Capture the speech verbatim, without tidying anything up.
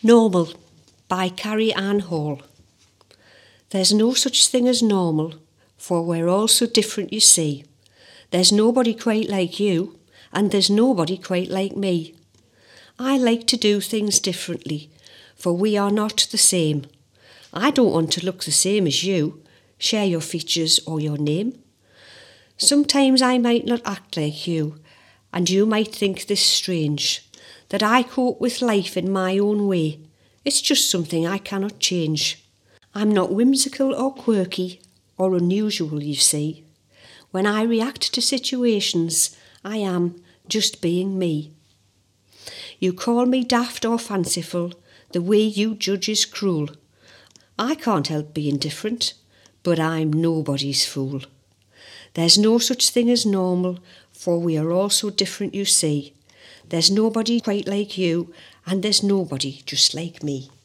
Normal by Carrie Ann Hall. There's no such thing as normal, for we're all so different, you see. There's nobody quite like you, and there's nobody quite like me. I like to do things differently, for we are not the same. I don't want to look the same as you, share your features or your name. Sometimes I might not act like you, and you might think this strange, that I cope with life in my own way. It's just something I cannot change. I'm not whimsical or quirky or unusual, you see. When I react to situations, I am just being me. You call me daft or fanciful, the way you judge is cruel. I can't help being different, but I'm nobody's fool. There's no such thing as normal, for we are all so different, you see. There's nobody quite like you, and there's nobody just like me.